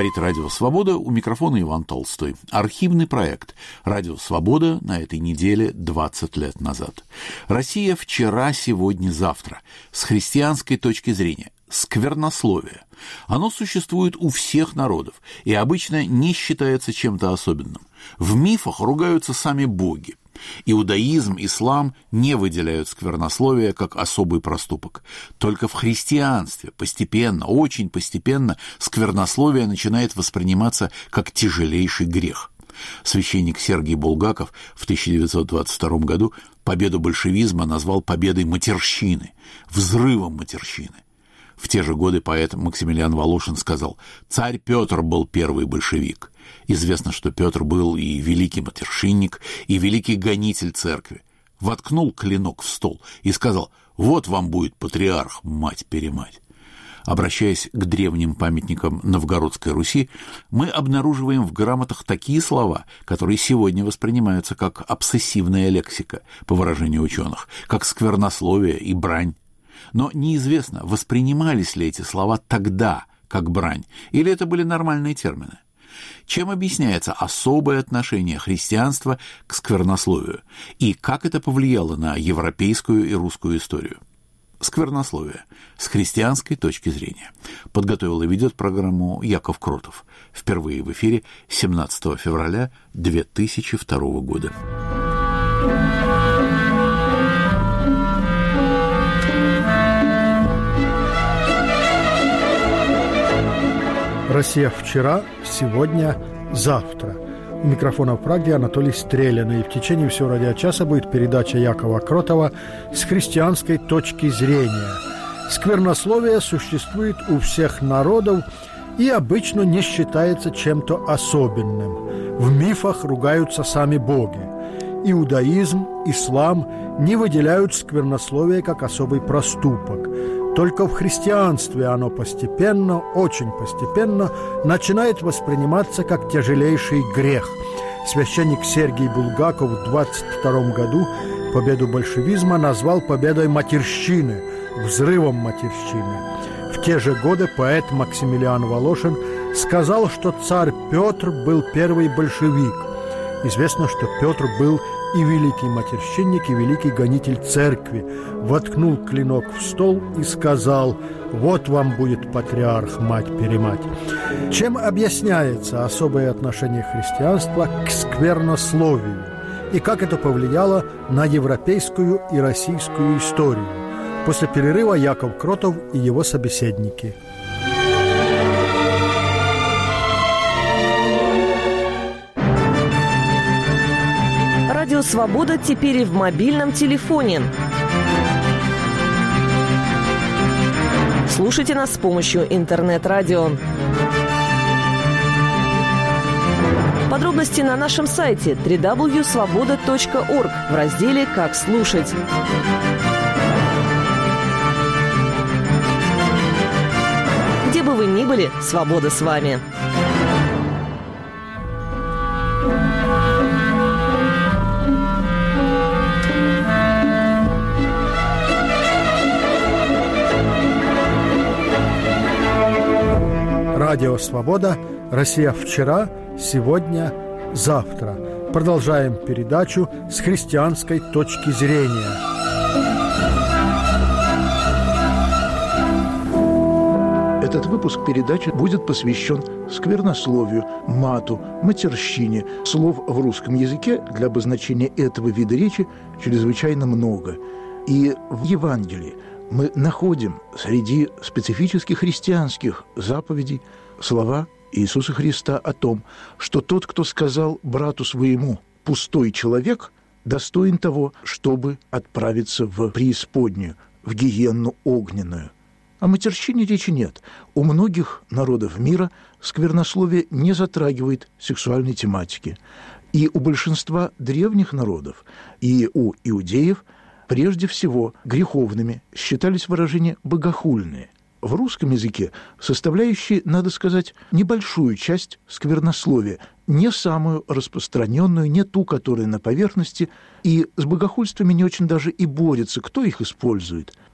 Говорит Радио Свобода, у микрофона Иван Толстой. Архивный проект «Радио Свобода» на этой неделе 20 лет назад. Россия вчера, сегодня, завтра. С христианской точки зрения. Сквернословие. Оно существует у всех народов и обычно не считается чем-то особенным. В мифах ругаются сами боги. Иудаизм, ислам не выделяют сквернословие как особый проступок. Только в христианстве постепенно, очень постепенно сквернословие начинает восприниматься как тяжелейший грех. Священник Сергий Булгаков в 1922 году победу большевизма назвал победой матерщины, взрывом матерщины. В те же годы поэт Максимилиан Волошин сказал: «Царь Петр был первый большевик». Известно, что Петр был и великий матершинник, и великий гонитель церкви. Воткнул клинок в стол и сказал: «Вот вам будет патриарх, мать-перемать». Обращаясь к древним памятникам Новгородской Руси, мы обнаруживаем в грамотах такие слова, которые сегодня воспринимаются как обсессивная лексика, по выражению ученых, как сквернословие и брань. Но неизвестно, воспринимались ли эти слова тогда как брань, или это были нормальные термины. Чем объясняется особое отношение христианства к сквернословию, и как это повлияло на европейскую и русскую историю? Сквернословие с христианской точки зрения. Подготовил и ведет программу Яков Кротов. Впервые в эфире 17 февраля 2002 года. Россия вчера, сегодня, завтра. У микрофона в Праге Анатолий Стрелин. И в течение всего радиочаса будет передача Якова Кротова «С христианской точки зрения». Сквернословие существует у всех народов и обычно не считается чем-то особенным. В мифах ругаются сами боги. Иудаизм, ислам не выделяют сквернословие как особый проступок. Только в христианстве оно постепенно, очень постепенно начинает восприниматься как тяжелейший грех. Священник Сергий Булгаков в 1922 году победу большевизма назвал победой матерщины, взрывом матерщины. В те же годы поэт Максимилиан Волошин сказал, что царь Петр был первый большевик. Известно, что Петр был и великий матерщинник, и великий гонитель церкви. Воткнул клинок в стол и сказал: «Вот вам будет патриарх, мать-перемать». Чем объясняется особое отношение христианства к сквернословию? И как это повлияло на европейскую и российскую историю? После перерыва Яков Кротов и его собеседники. Радио «Свобода» теперь и в мобильном телефоне. Слушайте нас с помощью интернет-радио. Подробности на нашем сайте www.svoboda.org в разделе «Как слушать». Где бы вы ни были, свобода с вами. Радио «Свобода», Россия вчера, сегодня, завтра. Продолжаем передачу «С христианской точки зрения». Этот выпуск передачи будет посвящен сквернословию, мату, матерщине. Слов в русском языке для обозначения этого вида речи чрезвычайно много. И в Евангелии мы находим среди специфических христианских заповедей слова Иисуса Христа о том, что тот, кто сказал брату своему «пустой человек», достоин того, чтобы отправиться в преисподнюю, в гиенну огненную. О матерщине речи нет. У многих народов мира сквернословие не затрагивает сексуальной тематики. И у большинства древних народов, и у иудеев прежде всего греховными считались выражения «богохульные». В русском языке составляющие, надо сказать, небольшую часть сквернословия, не самую распространенную, не ту, которая на поверхности, и с богохульствами не очень даже и борется. Кто их использует?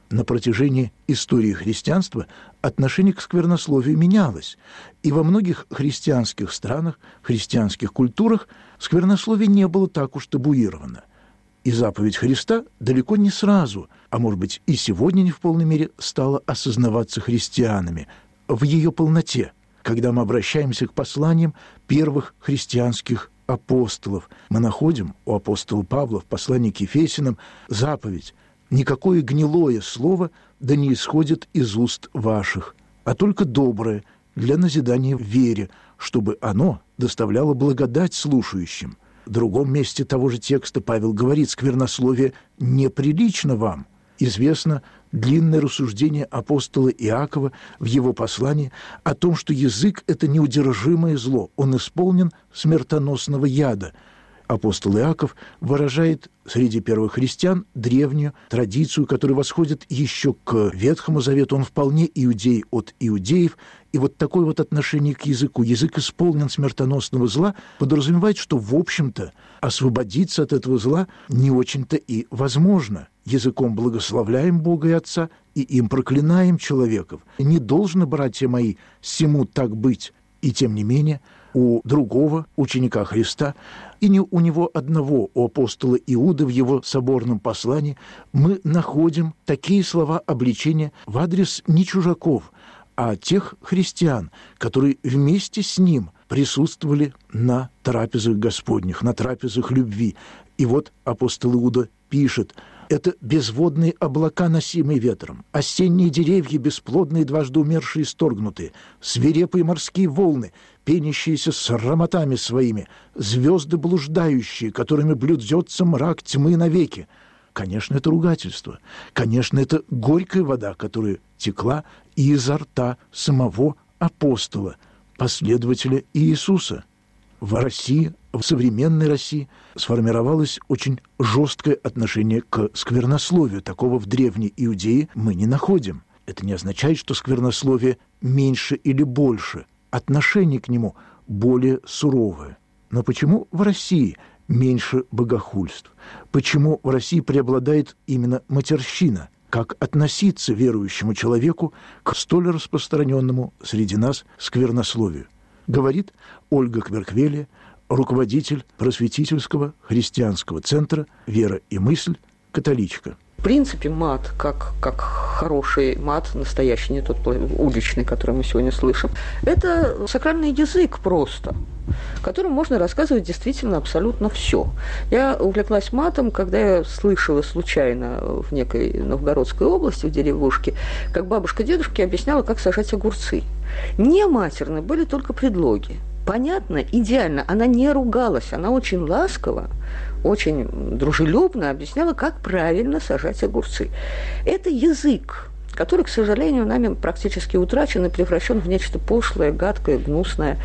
На протяжении истории христианства отношение к сквернословию менялось, и во многих христианских странах, христианских культурах сквернословие не было так уж табуировано. И заповедь Христа далеко не сразу, а может быть и сегодня не в полной мере, стала осознаваться христианами в ее полноте, когда мы обращаемся к посланиям первых христианских апостолов. Мы находим у апостола Павла в послании к Ефесянам заповедь: «Никакое гнилое слово да не исходит из уст ваших, а только доброе для назидания в вере, чтобы оно доставляло благодать слушающим». В другом месте того же текста Павел говорит: «Сквернословие неприлично вам». Известно длинное рассуждение апостола Иакова в его послании о том, что язык – это неудержимое зло, он исполнен смертоносного яда. Апостол Иаков выражает среди первых христиан древнюю традицию, которая восходит еще к Ветхому Завету. Он вполне иудей от иудеев. И вот такое вот отношение к языку, язык исполнен смертоносного зла, подразумевает, что, в общем-то, освободиться от этого зла не очень-то и возможно. Языком благословляем Бога и Отца, и им проклинаем человеков. Не должно, братья мои, сему так быть. И тем не менее, у другого ученика Христа, и не у него одного, у апостола Иуды в его соборном послании, мы находим такие слова обличения в адрес не чужаков, а тех христиан, которые вместе с ним присутствовали на трапезах Господних, на трапезах любви. И вот апостол Иуда пишет: «Это безводные облака, носимые ветром, осенние деревья, бесплодные, дважды умершие, исторгнутые, свирепые морские волны, пенящиеся срамотами своими, звезды блуждающие, которыми блюдется мрак тьмы навеки». Конечно, это ругательство. Конечно, это горькая вода, которая текла изо рта самого апостола, последователя Иисуса. В России, в современной России сформировалось очень жесткое отношение к сквернословию. Такого в древней Иудее мы не находим. Это не означает, что сквернословие меньше или больше. Отношение к нему более суровое. Но почему в России меньше богохульств? Почему в России преобладает именно матерщина? Как относиться верующему человеку к столь распространенному среди нас сквернословию? Говорит Ольга Кверквелия, руководитель просветительского христианского центра «Вера и мысль», католичка. В принципе, мат, как хороший мат, настоящий, не тот уличный, который мы сегодня слышим, это сакральный язык просто, которым можно рассказывать действительно абсолютно все. Я увлеклась матом, когда я слышала случайно в некой Новгородской области, в деревушке, как бабушка дедушке объясняла, как сажать огурцы. Не матерны были только предлоги. Понятно, идеально. Она не ругалась, она очень ласково, очень дружелюбно объясняла, как правильно сажать огурцы. Это язык, который, к сожалению, нами практически утрачен и превращен в нечто пошлое, гадкое, гнусное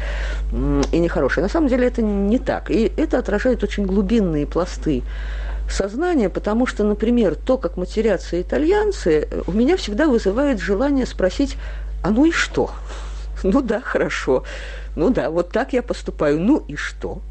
и нехорошее. На самом деле это не так. И это отражает очень глубинные пласты сознания, потому что, например, то, как матерятся итальянцы, у меня всегда вызывает желание спросить: а ну и что? Ну да, хорошо. Ну да, вот так я поступаю. Ну и что?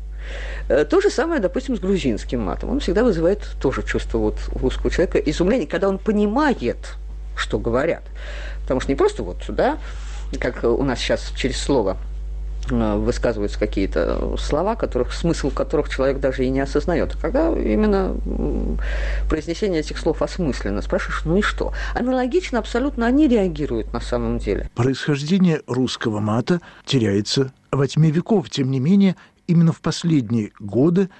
То же самое, допустим, с грузинским матом. Он всегда вызывает тоже чувство вот у русского человека изумления, когда он понимает, что говорят. Потому что не просто вот, да, как у нас сейчас через слово высказываются какие-то слова, смысл которых человек даже и не осознает. Когда именно произнесение этих слов осмысленно, спрашиваешь: ну и что? Аналогично абсолютно они реагируют на самом деле. Происхождение русского мата теряется во тьме веков. Тем не менее, именно в последние годы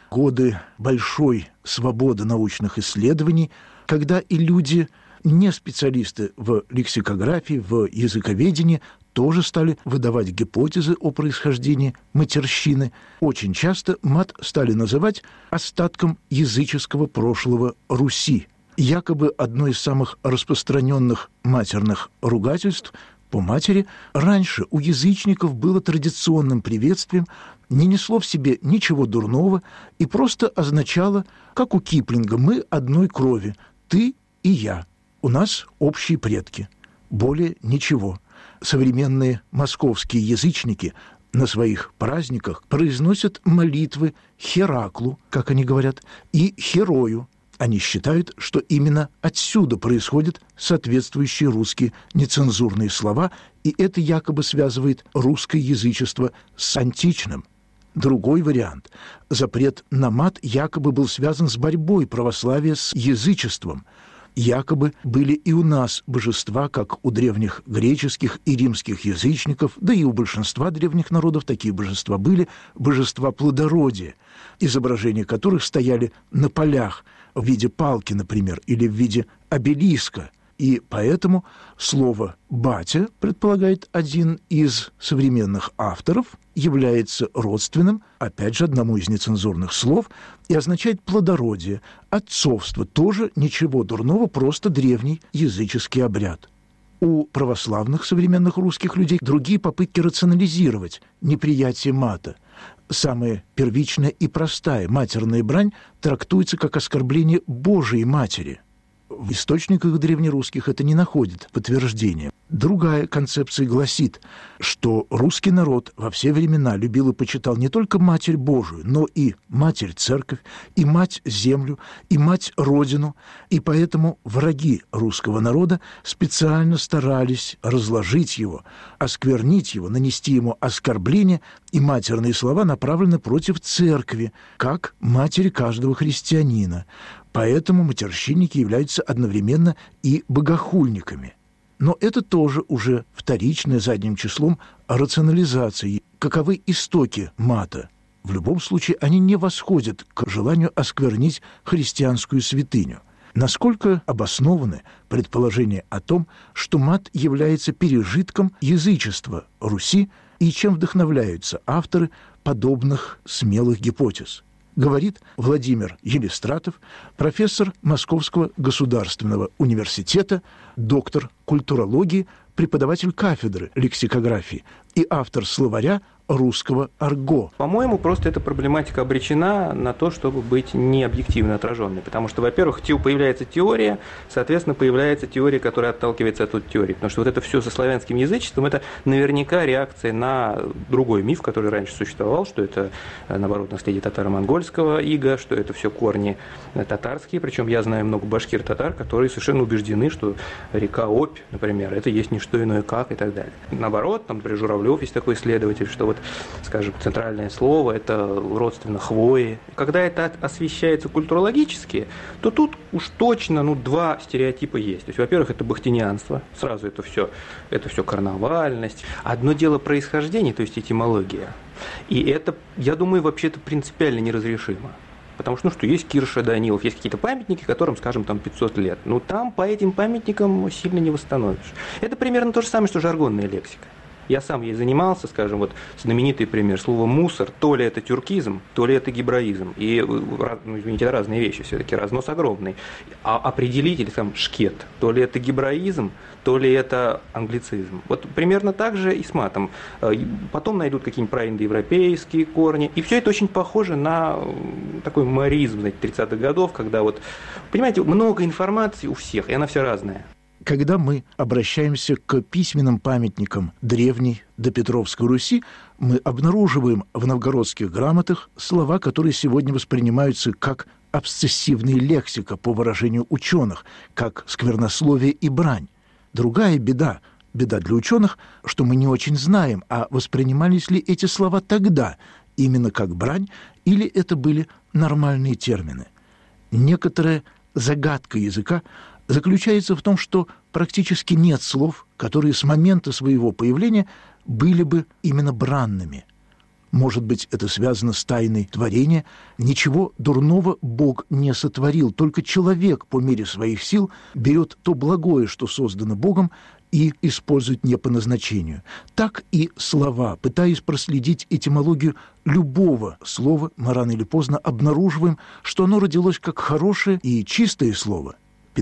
большой свободы научных исследований, когда и люди, не специалисты в лексикографии, в языковедении, тоже стали выдавать гипотезы о происхождении матерщины. Очень часто мат стали называть остатком языческого прошлого Руси. Якобы одно из самых распространенных матерных ругательств по матери раньше у язычников было традиционным приветствием, не несло в себе ничего дурного и просто означало, как у Киплинга: «Мы одной крови, ты и я, у нас общие предки». Более ничего. Современные московские язычники на своих праздниках произносят молитвы Хераклу, как они говорят, и Херою. Они считают, что именно отсюда происходят соответствующие русские нецензурные слова, и это якобы связывает русское язычество с античным. Другой вариант. Запрет на мат якобы был связан с борьбой православия с язычеством. Якобы были и у нас божества, как у древних греческих и римских язычников, да и у большинства древних народов такие божества были, божества плодородия, изображения которых стояли на полях в виде палки, например, или в виде обелиска. И поэтому слово «батя», предполагает один из современных авторов, является родственным, опять же, одному из нецензурных слов, и означает плодородие, отцовство, тоже ничего дурного, просто древний языческий обряд. У православных современных русских людей другие попытки рационализировать неприятие мата. Самая первичная и простая матерная брань трактуется как оскорбление Божией Матери. В источниках древнерусских это не находит подтверждения. Другая концепция гласит, что русский народ во все времена любил и почитал не только Матерь Божию, но и Матерь Церковь, и Мать-Землю, и Мать-Родину, и поэтому враги русского народа специально старались разложить его, осквернить его, нанести ему оскорбление, и матерные слова направлены против Церкви, как матери каждого христианина. Поэтому матерщинники являются одновременно и богохульниками. Но это тоже уже вторичное задним числом рационализации. Каковы истоки мата? В любом случае они не восходят к желанию осквернить христианскую святыню. Насколько обоснованы предположения о том, что мат является пережитком язычества Руси и чем вдохновляются авторы подобных смелых гипотез? Говорит Владимир Елистратов, профессор Московского государственного университета, доктор культурологии, преподаватель кафедры лексикографии и автор словаря русского арго. По-моему, просто эта проблематика обречена на то, чтобы быть необъективно отраженной. Потому что, во-первых, появляется теория, соответственно, появляется теория, которая отталкивается от той теории. Потому что вот это все со славянским язычеством, это наверняка реакция на другой миф, который раньше существовал, что это, наоборот, наследие татаро-монгольского ига, что это все корни татарские. Причем я знаю много башкир-татар, которые совершенно убеждены, что река Обь, например, это есть не что иное как и так далее. Наоборот, там, например, Журавлев есть такой исследователь, что вот, скажем, центральное слово – это родственно хвои. Когда это освещается культурологически, то тут уж точно два стереотипа есть. То есть, во-первых, это бахтинианство, сразу это все карнавальность. Одно дело происхождение, то есть этимология. И это, я думаю, вообще-то принципиально неразрешимо. Потому что, есть Кирша, Данилов, есть какие-то памятники, которым, скажем, там 500 лет. Там по этим памятникам сильно не восстановишь. Это примерно то же самое, что жаргонная лексика. Я сам ей занимался, скажем, вот знаменитый пример, слово «мусор», то ли это тюркизм, то ли это гебраизм. И, извините, это разные вещи все-таки, разнос огромный. А определитель, там, шкет, то ли это гебраизм, то ли это англицизм. Вот примерно так же и с матом. Потом найдут какие-нибудь праиндоевропейские корни. И все это очень похоже на такой маризм, 30-х годов, когда вот, понимаете, много информации у всех, и она вся разная. Когда мы обращаемся к письменным памятникам древней допетровской Руси, мы обнаруживаем в новгородских грамотах слова, которые сегодня воспринимаются как обсцессивная лексика, по выражению ученых, как сквернословие и брань. Другая беда для ученых, что мы не очень знаем, а воспринимались ли эти слова тогда именно как брань, или это были нормальные термины. Некоторая загадка языка заключается в том, что практически нет слов, которые с момента своего появления были бы именно бранными. Может быть, это связано с тайной творения. Ничего дурного Бог не сотворил, только человек по мере своих сил берет то благое, что создано Богом, и использует не по назначению. Так и слова. Пытаясь проследить этимологию любого слова, мы рано или поздно обнаруживаем, что оно родилось как хорошее и чистое слово. В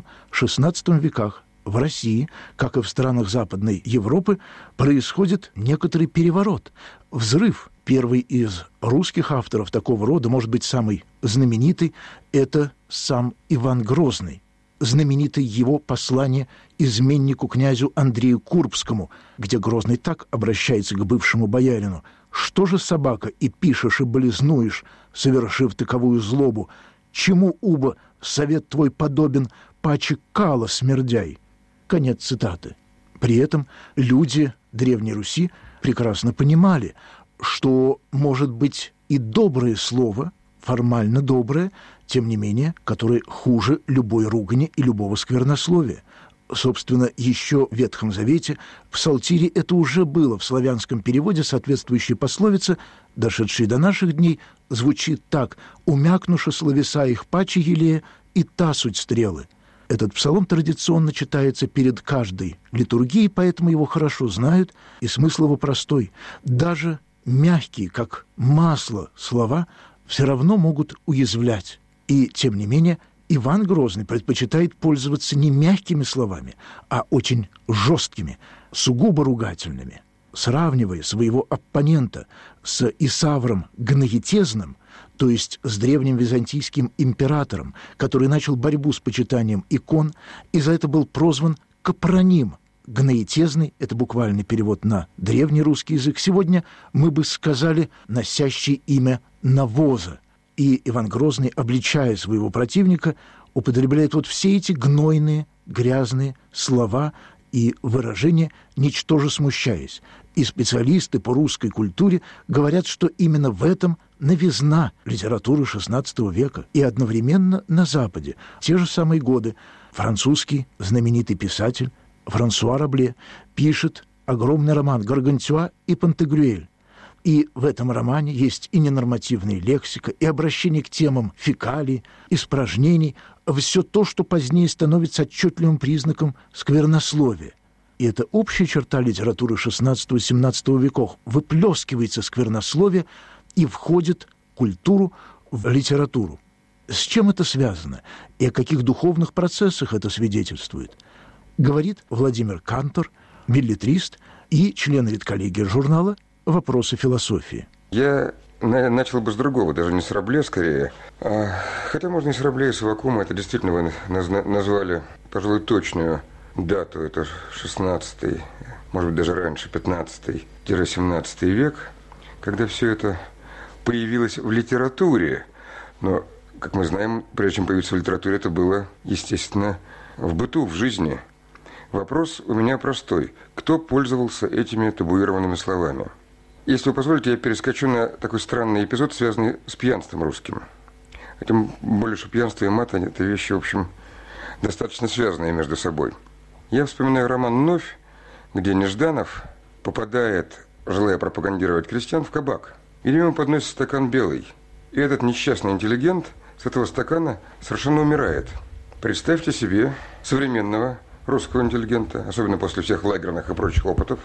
XV-XVI веках в России, как и в странах Западной Европы, происходит некоторый переворот, взрыв. Первый из русских авторов такого рода, может быть, самый знаменитый, это сам Иван Грозный. Знаменитое его послание изменнику князю Андрею Курбскому, где Грозный так обращается к бывшему боярину: «Что же, собака, и пишешь, и болезнуешь, совершив таковую злобу? чему уба совет твой подобен, паче кала смердяй». Конец цитаты. При этом люди Древней Руси прекрасно понимали, что может быть и доброе слово, формально доброе, тем не менее, которое хуже любой ругани и любого сквернословия. Собственно, еще в Ветхом Завете, в Псалтире это уже было. В славянском переводе соответствующая пословица, дошедшая до наших дней, звучит так: «Умякнуша словеса их паче елея, и та суть стрелы». Этот псалом традиционно читается перед каждой литургией, поэтому его хорошо знают, и смысл его простой. Даже мягкие, как масло, слова все равно могут уязвлять. И, тем не менее, Иван Грозный предпочитает пользоваться не мягкими словами, а очень жесткими, сугубо ругательными. Сравнивая своего оппонента с Исавром Гнаетезным, то есть с древним византийским императором, который начал борьбу с почитанием икон, и за это был прозван Капроним. Гнаетезный – это буквальный перевод на древний русский язык. Сегодня мы бы сказали «носящий имя навоза». И Иван Грозный, обличая своего противника, употребляет вот все эти гнойные, грязные слова и выражения, ничтоже смущаясь. И специалисты по русской культуре говорят, что именно в этом новизна литературы XVI века. И одновременно на Западе, в те же самые годы, французский знаменитый писатель Франсуа Рабле пишет огромный роман «Гаргантюа и Пантагрюэль». И в этом романе есть и ненормативная лексика, и обращение к темам фекалий, испражнений, все то, что позднее становится отчетливым признаком сквернословия. И это общая черта литературы XVI-XVII веков. Выплескивается сквернословие и входит в культуру, в литературу. С чем это связано? И о каких духовных процессах это свидетельствует? Говорит Владимир Кантор, беллетрист и член редколлегии журнала «Вопросы философии». Я начал бы с другого, даже не с Рабле скорее. Хотя можно и с Рабле, и с Аввакума. Это действительно вы назвали, пожалуй, точную дату. Это 16-й, может быть, даже раньше, 15-17 век, когда все это появилось в литературе. Но, как мы знаем, прежде чем появиться в литературе, это было, естественно, в быту, в жизни. Вопрос у меня простой. Кто пользовался этими табуированными словами? Если вы позволите, я перескочу на такой странный эпизод, связанный с пьянством русским. Тем более, что пьянство и мат – это вещи, в общем, достаточно связанные между собой. Я вспоминаю роман «Новь», где Нежданов попадает, желая пропагандировать крестьян, в кабак. И ему подносит стакан белый. И этот несчастный интеллигент с этого стакана совершенно умирает. Представьте себе современного русского интеллигента, особенно после всех лагерных и прочих опытов,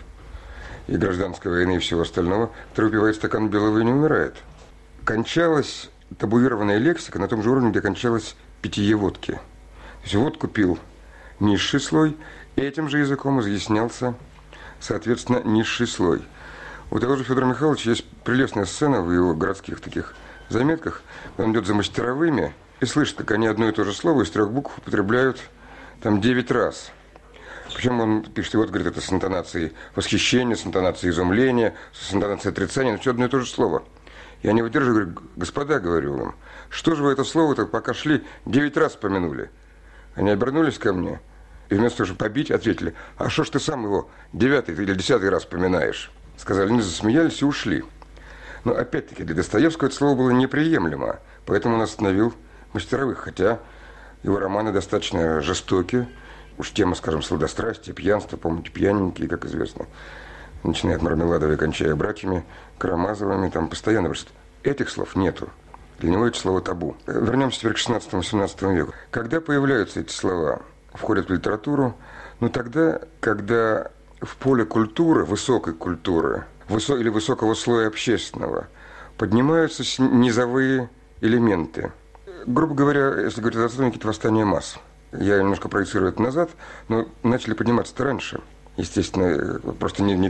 и гражданской войны, и всего остального, который выпивает стакан белого и не умирает. Кончалась табуированная лексика на том же уровне, где кончалось питье водки. То есть водку пил низший слой, и этим же языком изъяснялся, соответственно, низший слой. У того же Федора Михайловича есть прелестная сцена в его городских таких заметках, когда он идет за мастеровыми и слышит, как они одно и то же слово из 3 букв употребляют там 9 раз. Причем он пишет, и вот, говорит, это с интонацией восхищения, с интонацией изумления, с интонацией отрицания, но все одно и то же слово. Я не выдерживаю, говорю: господа, говорю вам, что же вы это слово-то, пока шли, 9 раз помянули? Они обернулись ко мне и вместо того, чтобы побить, ответили: а что ж ты сам его 9-й или 10-й раз поминаешь? Сказали, они засмеялись и ушли. Но опять-таки для Достоевского это слово было неприемлемо, поэтому он остановил мастеровых, хотя его романы достаточно жестокие. Уж тема, скажем, сладострастия, пьянства, помните, пьяненькие, как известно, начиная от Мармеладова и кончая братьями Карамазовыми, там постоянно говорят, этих слов нету. Для него это слово табу. Вернемся теперь к 16-18 веку. Когда появляются эти слова, входят в литературу, ну тогда, когда в поле культуры, высокой культуры, или высокого слоя общественного, поднимаются низовые элементы. Грубо говоря, если говорить о отстойнике, это восстание масс. Я немножко проецирую это назад, но начали подниматься-то раньше. Естественно, просто не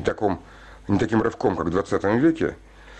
таким рывком, как в 20 веке.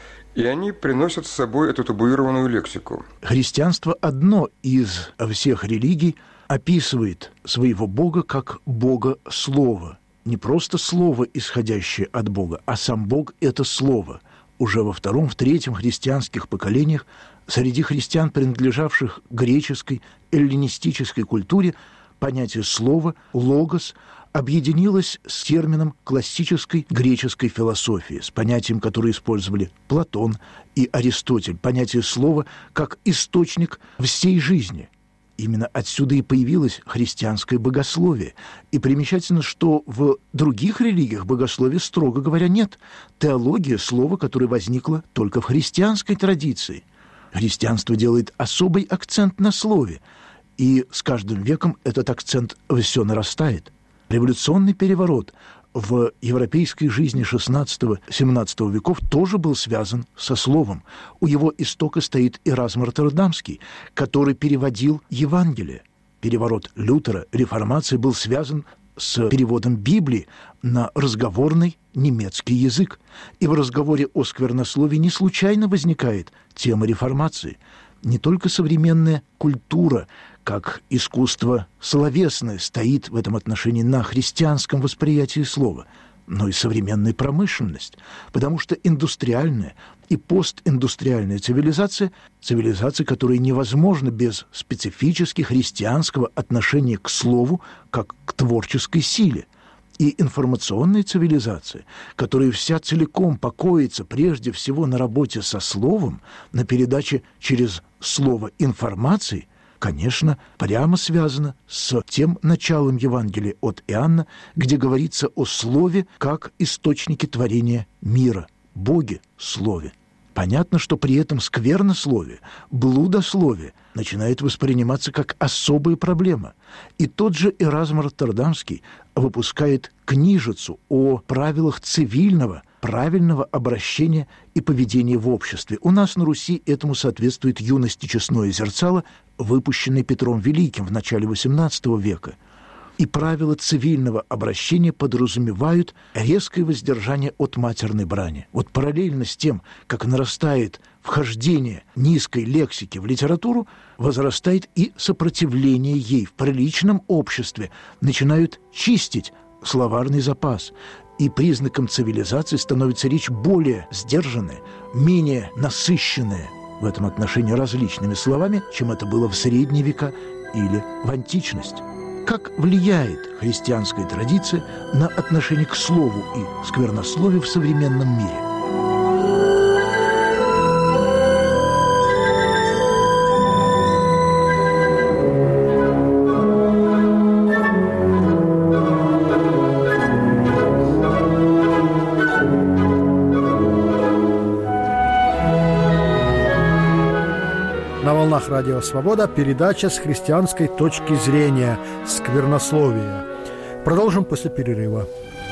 И они приносят с собой эту табуированную лексику. Христианство одно из всех религий описывает своего Бога как Бога Слова. Не просто слово, исходящее от Бога, а сам Бог – это слово. уже во втором, в третьем христианских поколениях среди христиан, принадлежавших греческой, эллинистической культуре, понятие слова, логос, объединилось с термином классической греческой философии, с понятием, которое использовали Платон и Аристотель, понятие слова как источник всей жизни. Именно отсюда и появилось христианское богословие. И примечательно, что в других религиях богословия, строго говоря, нет. Теология – слово, которое возникло только в христианской традиции. Христианство делает особый акцент на слове, и с каждым веком этот акцент все нарастает. Революционный переворот в европейской жизни XVI-XVII веков тоже был связан со словом. У его истока стоит Эразм Роттердамский, который переводил Евангелие. Переворот Лютера, реформация, был связан с переводом Библии на разговорный немецкий язык. И в разговоре о сквернословии не случайно возникает тема реформации. Не только современная культура, как искусство словесное, стоит в этом отношении на христианском восприятии слова, но и современная промышленность, потому что индустриальная и постиндустриальная цивилизация, которая невозможна без специфически христианского отношения к слову как к творческой силе, и информационная цивилизация, которая вся целиком покоится прежде всего на работе со словом, на передаче через слово информации, конечно, прямо связано с тем началом Евангелия от Иоанна, где говорится о слове как источнике творения мира, Боге слове. Понятно, что при этом сквернословие, блудословие начинает восприниматься как особая проблема. И тот же Эразм Роттердамский выпускает книжицу о правилах цивильного, правильного обращения и поведения в обществе. У нас на Руси этому соответствует «Юность и честное зерцало», выпущенный Петром Великим в начале XVIII века. И правила цивильного обращения подразумевают резкое воздержание от матерной брани. Вот параллельно с тем, как нарастает вхождение низкой лексики в литературу, возрастает и сопротивление ей. В приличном обществе начинают чистить словарный запас. И признаком цивилизации становится речь более сдержанная, менее насыщенная в этом отношении различными словами, чем это было в средние века или в античность. Как влияет христианская традиция на отношение к слову и сквернословию в современном мире? На волнах Радио Свобода передача с христианской точки зрения сквернословия. Продолжим после перерыва.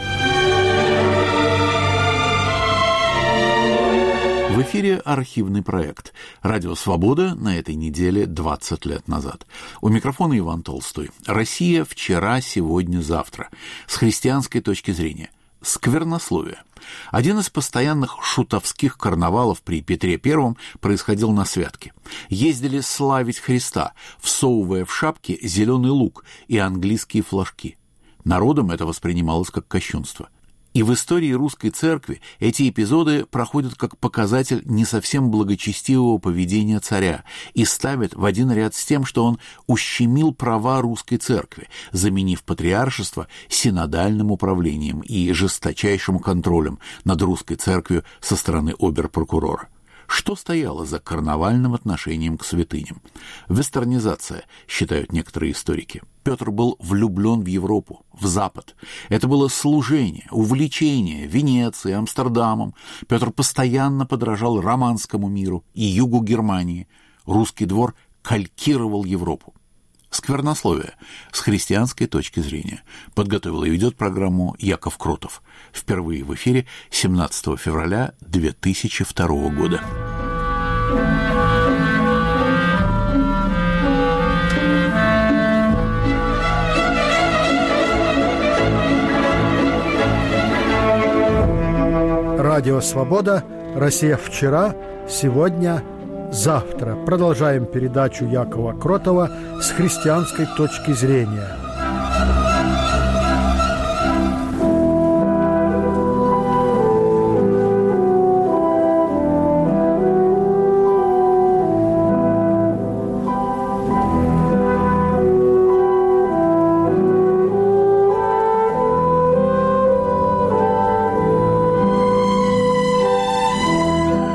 В эфире архивный проект «Радио Свобода» на этой неделе 20 лет назад. У микрофона Иван Толстой. Россия вчера, сегодня, завтра. С христианской точки зрения. Сквернословие. Один из постоянных шутовских карнавалов при Петре I происходил на святке. Ездили славить Христа, всовывая в шапки зеленый лук и английские флажки. Народом это воспринималось как кощунство. И в истории русской церкви эти эпизоды проходят как показатель не совсем благочестивого поведения царя и ставят в один ряд с тем, что он ущемил права русской церкви, заменив патриаршество синодальным управлением и жесточайшим контролем над русской церковью со стороны обер-прокурора. Что стояло за карнавальным отношением к святыням? Вестернизация, считают некоторые историки. Петр был влюблен в Европу, в Запад. Это было служение, увлечение Венецией, Амстердамом. Петр постоянно подражал романскому миру и югу Германии. Русский двор калькировал Европу. Сквернословие с христианской точки зрения. Подготовил и ведет программу Яков Кротов. Впервые в эфире 17 февраля 2002 года. Радио «Свобода», Россия вчера, сегодня, завтра. Продолжаем передачу Якова Кротова с христианской точки зрения.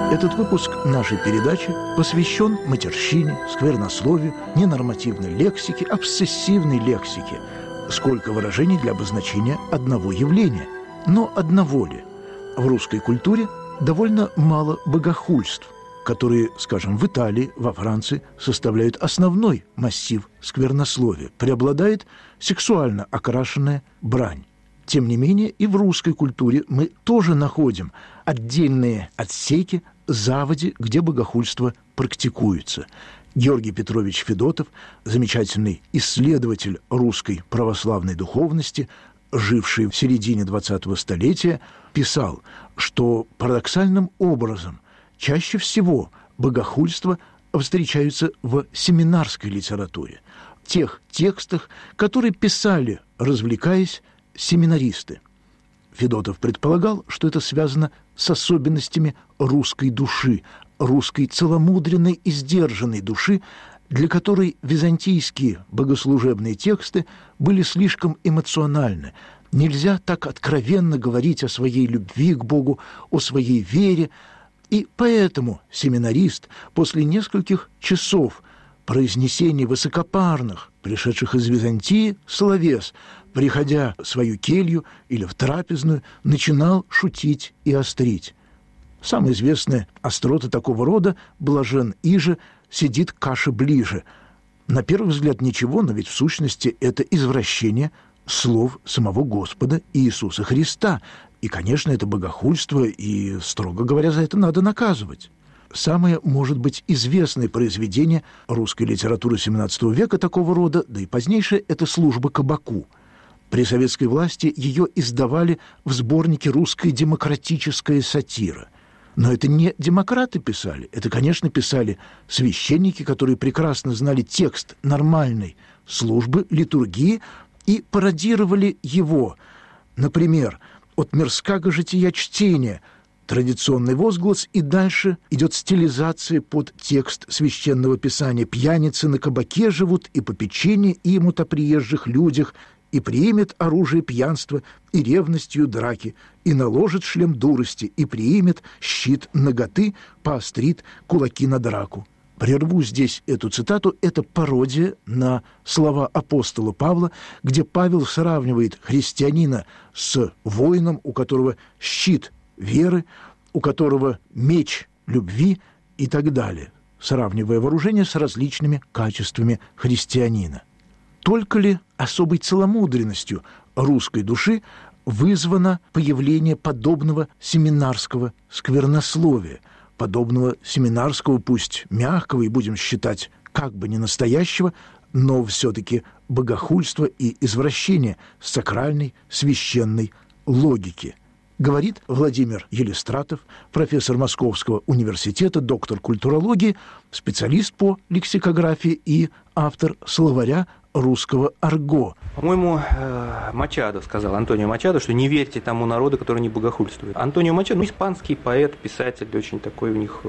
Этот выпуск нашей передачи посвящен матерщине, сквернословию, ненормативной лексике, обсессивной лексике. Сколько выражений для обозначения одного явления. Но одного ли? В русской культуре довольно мало богохульств, которые, скажем, в Италии, во Франции составляют основной массив сквернословия. Преобладает сексуально окрашенная брань. Тем не менее, и в русской культуре мы тоже находим отдельные отсеки, заводи, где богохульство практикуется. Георгий Петрович Федотов, замечательный исследователь русской православной духовности, живший в середине 20-го столетия, писал, что парадоксальным образом чаще всего богохульства встречаются в семинарской литературе, тех текстах, которые писали, развлекаясь, семинаристы. Федотов предполагал, что это связано с особенностями русской души, русской целомудренной и сдержанной души, для которой византийские богослужебные тексты были слишком эмоциональны. Нельзя так откровенно говорить о своей любви к Богу, о своей вере. И поэтому семинарист после нескольких часов произнесения высокопарных, пришедших из Византии, словес, приходя в свою келью или в трапезную, начинал шутить и острить. Самая известная острота такого рода «блажен иже, сидит каше ближе». На первый взгляд ничего, но ведь в сущности это извращение слов самого Господа Иисуса Христа. И, конечно, это богохульство, и, строго говоря, за это надо наказывать. Самое, может быть, известное произведение русской литературы XVII века такого рода, да и позднейшее, это «Служба кабаку». При советской власти ее издавали в сборнике «Русская демократическая сатира». Но это не демократы писали, это, конечно, писали священники, которые прекрасно знали текст нормальной службы, литургии, и пародировали его. Например, от мирского жития чтения традиционный возглас, и дальше идет стилизация под текст священного писания. «Пьяницы на кабаке живут, и попечение имут о приезжих людях, и примет оружие пьянства и ревностью драки, и наложит шлем дурости, и примет щит наготы, поострит кулаки на драку». Прерву здесь эту цитату. Это пародия на слова апостола Павла, где Павел сравнивает христианина с воином, у которого щит веры, у которого меч любви и так далее, сравнивая вооружение с различными качествами христианина. Только ли особой целомудренностью русской души вызвано появление подобного семинарского сквернословия, подобного семинарского, пусть мягкого и, будем считать, как бы не настоящего, но все-таки богохульства и извращения сакральной священной логики? Говорит Владимир Елистратов, профессор Московского университета, доктор культурологии, специалист по лексикографии и автор словаря русского арго. По-моему, Мачадо сказал, Антонио Мачадо, что не верьте тому народу, который не богохульствует. Антонио Мачадо, испанский поэт, писатель, очень такой у них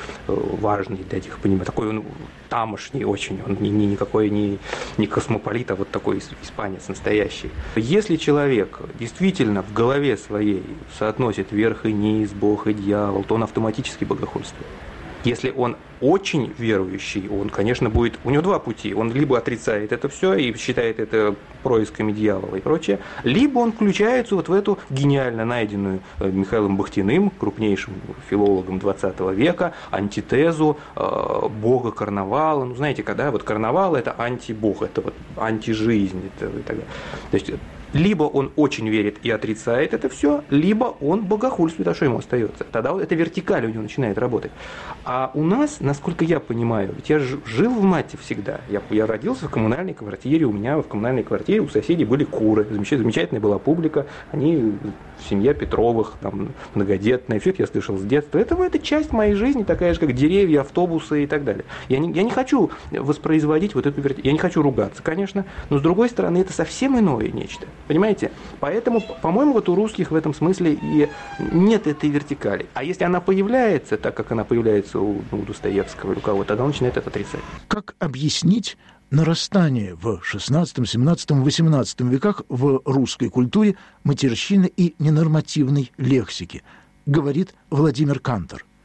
важный для этих пониманий, такой он тамошний очень, он никакой не космополит, а вот такой испанец настоящий. Если человек действительно в голове своей соотносит верх и низ, Бог и дьявол, то он автоматически богохульствует. Если он очень верующий, он, конечно, будет... У него два пути. Он либо отрицает это все и считает это происками дьявола и прочее, либо он включается вот в эту гениально найденную Михаилом Бахтиным, крупнейшим филологом 20 века, антитезу бога карнавала. Ну, знаете, когда вот карнавал – это антибог, это вот антижизнь. Это, и так далее. То есть либо он очень верит и отрицает это все, либо он богохульствует, а что ему остается? Тогда эта вертикаль у него начинает работать. А у нас, насколько я понимаю, ведь я жил в Мате всегда. Я родился в коммунальной квартире, у меня в коммунальной квартире у соседей были куры, замечательная была публика, они семья Петровых, там, многодетная, все это я слышал с детства. Это часть моей жизни, такая же, как деревья, автобусы и так далее. Я не хочу воспроизводить вот эту вертикаль, я не хочу ругаться, конечно, но с другой стороны, это совсем иное нечто. Понимаете? Поэтому, по-моему, вот у русских в этом смысле и нет этой вертикали. А если она появляется, так как она появляется у Достоевского или у кого-то, тогда он начинает это отрицать. Как объяснить нарастание в XVI, XVII, XVIII веках в русской культуре матерщины и ненормативной лексики, говорит Владимир Кантор?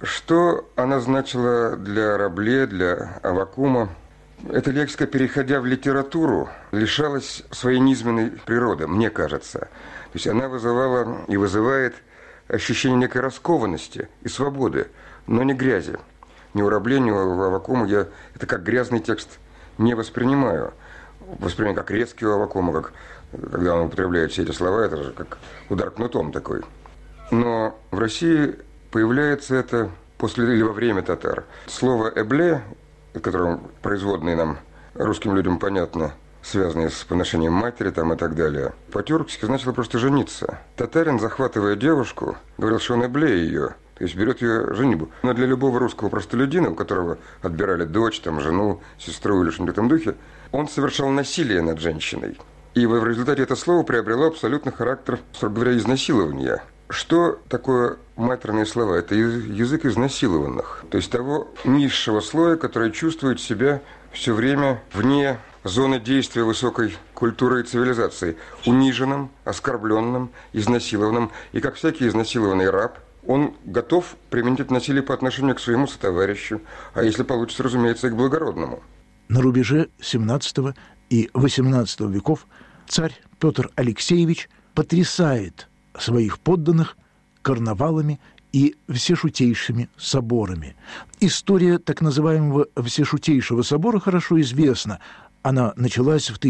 Что она значила для Рабле, для Аввакума? Эта лексика, переходя в литературу, лишалась своей низменной природы, мне кажется. То есть она вызывала и вызывает ощущение некой раскованности и свободы, но не грязи. Ни у Рабле, ни у Аввакума я это как грязный текст не воспринимаю. Воспринимаю как резкий у Аввакума, как когда он употребляет все эти слова, это же как удар кнутом такой. Но в России появляется это после или во время татар. Слово «эбле», которое производное нам, русским людям, понятно, связанное с поношением матери там и так далее, по-тюркски значило просто «жениться». Татарин, захватывая девушку, говорил, что он «эбле» ее, то есть берет ее женитьбу. Но для любого русского простолюдина, у которого отбирали дочь, там, жену, сестру или что-нибудь в этом духе, он совершал насилие над женщиной. И в результате это слово приобрело абсолютно характер, строго говоря, изнасилования. Что такое матерные слова? Это язык изнасилованных, то есть того низшего слоя, который чувствует себя все время вне зоны действия высокой культуры и цивилизации, униженным, оскорбленным, изнасилованным. И как всякий изнасилованный раб, он готов применить это насилие по отношению к своему сотоварищу, а если получится, разумеется, и к благородному. На рубеже XVII и XVIII веков царь Петр Алексеевич потрясает своих подданных карнавалами и всешутейшими соборами. История так называемого Всешутейшего собора хорошо известна. Она началась в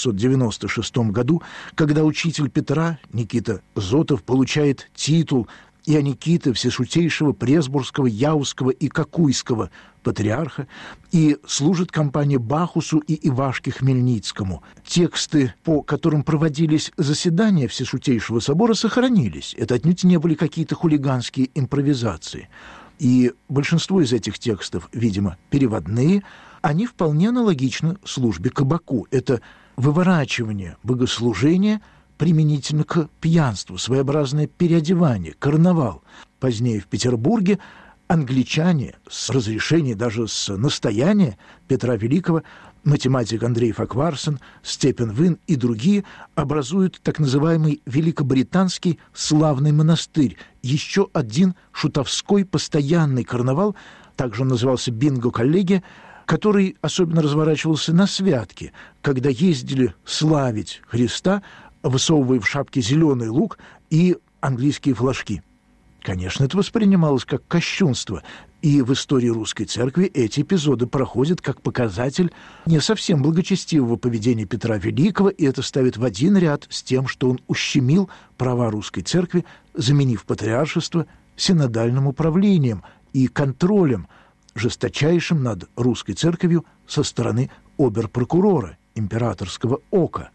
1696 году, когда учитель Петра, Никита Зотов, получает титул Иоанникита Всешутейшего Пресбургского, Яузского и Кокуйского патриарха и служит компании Бахусу и Ивашке Хмельницкому. Тексты, по которым проводились заседания Всешутейшего собора, сохранились. Это отнюдь не были какие-то хулиганские импровизации. И большинство из этих текстов, видимо, переводные, они вполне аналогичны службе кабаку. Это выворачивание богослужения применительно к пьянству, своеобразное переодевание, карнавал. Позднее в Петербурге англичане с разрешения, даже с настояния Петра Великого, математик Андрей Факварсон, Степен Вин и другие образуют так называемый Великобританский славный монастырь, еще один шутовской постоянный карнавал, также он назывался «Бинго-коллегия», который особенно разворачивался на святки, когда ездили славить Христа, высовывая в шапке зеленый лук и английские флажки. Конечно, это воспринималось как кощунство, и в истории русской церкви эти эпизоды проходят как показатель не совсем благочестивого поведения Петра Великого, и это ставит в один ряд с тем, что он ущемил права русской церкви, заменив патриаршество синодальным управлением и контролем, жесточайшим над русской церковью со стороны обер-прокурора, императорского ока.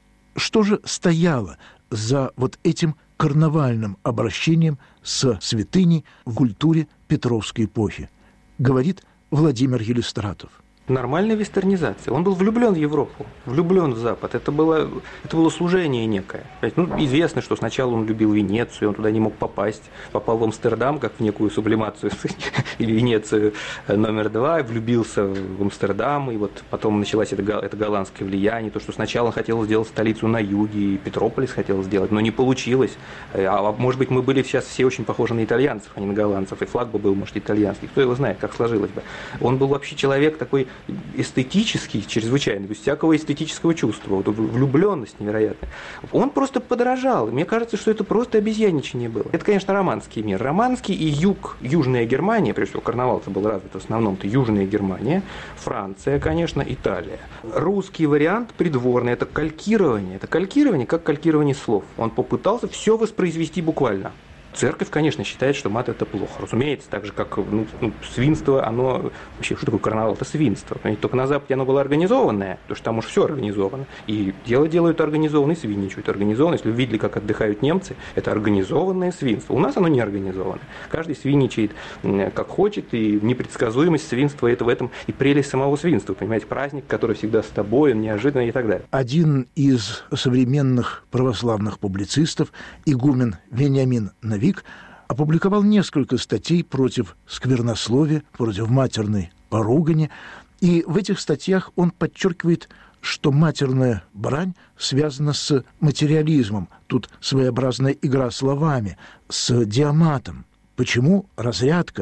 Что же стояло за вот этим карнавальным обращением с святыней в культуре Петровской эпохи, говорит Владимир Елистратов. Нормальная вестернизация. Он был влюблен в Европу, влюблен в Запад. Это было служение некое. Известно, что сначала он любил Венецию, он туда не мог попасть. Попал в Амстердам, как в некую сублимацию, или Венецию номер 2, влюбился в Амстердам, и вот потом началось это голландское влияние, то, что сначала он хотел сделать столицу на юге, и Петрополис хотел сделать, но не получилось. А может быть, мы были сейчас все очень похожи на итальянцев, а не на голландцев, и флаг бы был, может, итальянский. Кто его знает, как сложилось бы. Он был вообще человек такой эстетический, чрезвычайно, без всякого эстетического чувства, вот, влюбленность невероятная. Он просто подражал. Мне кажется, что это просто обезьяничание было. Это, конечно, романский мир. Романский и Южная Германия, прежде всего, карнавал-то был развит в основном-то Южная Германия, Франция, конечно, Италия. Русский вариант придворный – это калькирование. Это калькирование, как калькирование слов. Он попытался все воспроизвести буквально. Церковь, конечно, считает, что мат – это плохо. Разумеется, так же, как свинство, оно… Вообще, что такое карнавал? Это свинство. Только на Западе оно было организованное, потому что там уж все организовано. И дело делают организованно, и свинничают организованно. Если вы видели, как отдыхают немцы, это организованное свинство. У нас оно не организовано. Каждый свинничает как хочет, и непредсказуемость свинства – это в этом и прелесть самого свинства. Понимаете, праздник, который всегда с тобой, он неожиданный и так далее. Один из современных православных публицистов, игумен Вениамин Навик, опубликовал несколько статей против сквернословия, против матерной поругани, и в этих статьях он подчеркивает, что матерная брань связана с материализмом, тут своеобразная игра словами, с диаматом. Почему разрядка,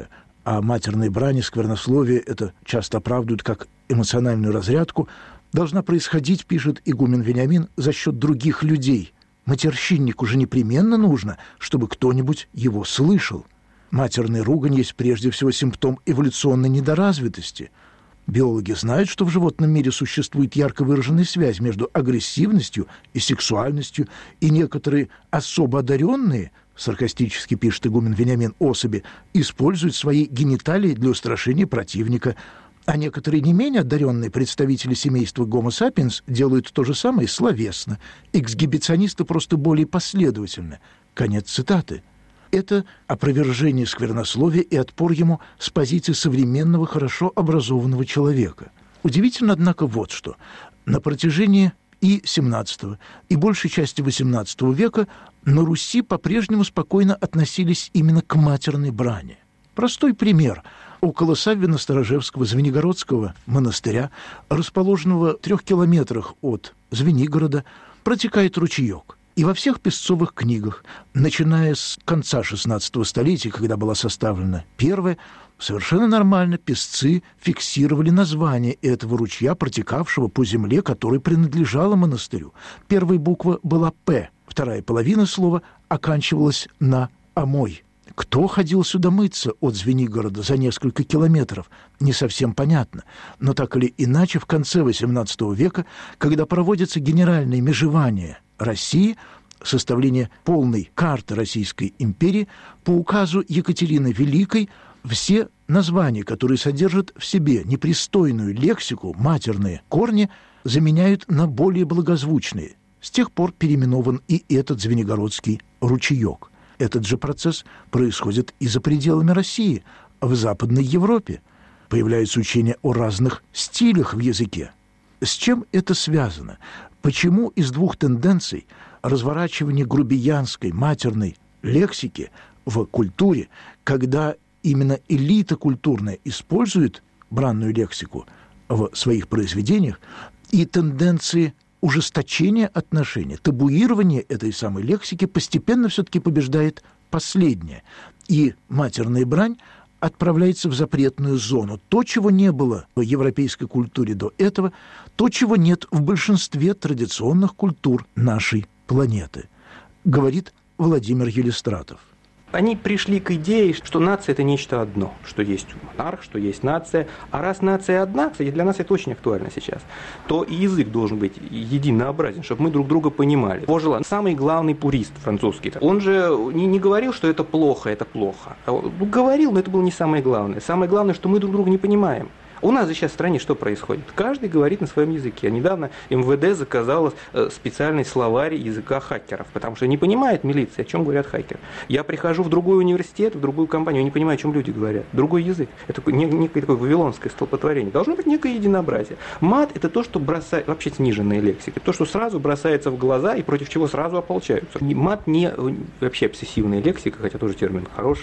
о матерной брани, сквернословии, это часто оправдывают как эмоциональную разрядку, должна происходить, пишет игумен Вениамин, за счет других людей. Матерщиннику же непременно нужно, чтобы кто-нибудь его слышал. Матерная ругань есть прежде всего симптом эволюционной недоразвитости. Биологи знают, что в животном мире существует ярко выраженная связь между агрессивностью и сексуальностью, и некоторые особо одаренные, саркастически пишет игумен Вениамин, особи, используют свои гениталии для устрашения противника, а некоторые не менее одаренные представители семейства Homo sapiens делают то же самое словесно. Эксгибиционисты просто более последовательны. Конец цитаты. Это опровержение сквернословия и отпор ему с позиции современного, хорошо образованного человека. Удивительно, однако, вот что. На протяжении и XVII, и большей части XVIII века на Руси по-прежнему спокойно относились именно к матерной брани. Простой пример. Около Саввино-Сторожевского Звенигородского монастыря, расположенного в 3 километрах от Звенигорода, протекает ручеек. И во всех песцовых книгах, начиная с конца XVI столетия, когда была составлена первая, совершенно нормально песцы фиксировали название этого ручья, протекавшего по земле, которой принадлежала монастырю. Первая буква была «П», вторая половина слова оканчивалась на «Амой». Кто ходил сюда мыться от Звенигорода за несколько километров, не совсем понятно. Но так или иначе, в конце XVIII века, когда проводятся генеральные межевания России, составление полной карты Российской империи, по указу Екатерины Великой все названия, которые содержат в себе непристойную лексику, матерные корни, заменяют на более благозвучные. С тех пор переименован и этот Звенигородский ручеек. Этот же процесс происходит и за пределами России, в Западной Европе. Появляются учения о разных стилях в языке. С чем это связано? Почему из двух тенденций разворачивания грубиянской матерной лексики в культуре, когда именно элита культурная использует бранную лексику в своих произведениях, и тенденции ужесточения отношений, табуирования этой самой лексики постепенно все-таки побеждает последнее. И матерная брань отправляется в запретную зону. То, чего не было в европейской культуре до этого, то, чего нет в большинстве традиционных культур нашей планеты, говорит Владимир Елистратов. Они пришли к идее, что нация – это нечто одно, что есть монарх, что есть нация. А раз нация одна, кстати, для нас это очень актуально сейчас, то и язык должен быть единообразен, чтобы мы друг друга понимали. Божелан, самый главный пурист французский, он же не говорил, что это плохо, это плохо. Говорил, но это было не самое главное. Самое главное, что мы друг друга не понимаем. У нас же сейчас в стране что происходит? Каждый говорит на своем языке. Недавно МВД заказала специальный словарь языка хакеров, потому что не понимает милиция, о чем говорят хакеры. Я прихожу в другой университет, в другую компанию, я не понимаю, о чем люди говорят. Другой язык. Это некое такое вавилонское столпотворение. Должно быть некое единообразие. Мат – это то, что бросает, вообще сниженная лексика, то, что сразу бросается в глаза и против чего сразу ополчаются. Мат не вообще обсессивная лексика, хотя тоже термин хороший.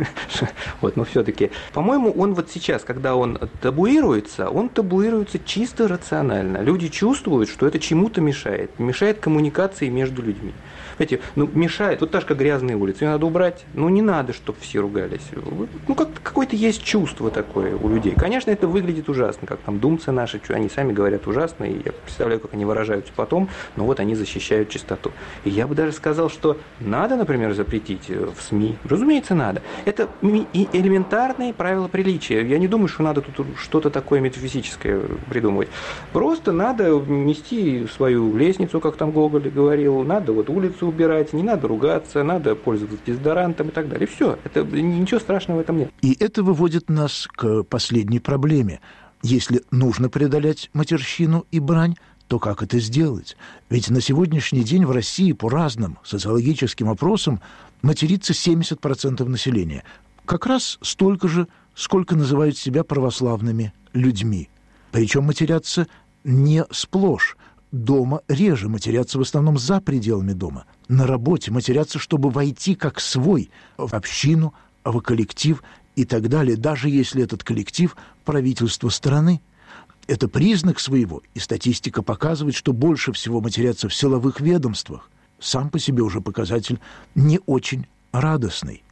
Но все-таки, по-моему, он вот сейчас, когда он он табуируется чисто рационально. Люди чувствуют, что это чему-то мешает. Мешает коммуникации между людьми. Знаете, мешает, вот та же как грязные улицы, ее надо убрать, не надо, чтобы все ругались. Какое-то есть чувство такое у людей. Конечно, это выглядит ужасно, как там думцы наши, они сами говорят ужасно, и я представляю, как они выражаются потом, но вот они защищают чистоту. И я бы даже сказал, что надо, например, запретить в СМИ. Разумеется, надо. Это элементарные правила приличия. Я не думаю, что надо тут что-то такое метафизическое придумывать. Просто надо нести свою лестницу, как там Гоголь говорил, надо вот улицу убирать, не надо ругаться, надо пользоваться дезодорантом и так далее. Все, это ничего страшного в этом нет. И это выводит нас к последней проблеме. Если нужно преодолеть матерщину и брань, то как это сделать? Ведь на сегодняшний день в России по разным социологическим опросам матерится 70% населения. Как раз столько же, сколько называют себя православными людьми. Причем матерятся не сплошь. Дома реже матерятся в основном за пределами дома. На работе матерятся, чтобы войти как свой в общину, в коллектив и так далее, даже если этот коллектив – правительство страны. Это признак своего, и статистика показывает, что больше всего матерятся в силовых ведомствах. Сам по себе уже показатель не очень радостный.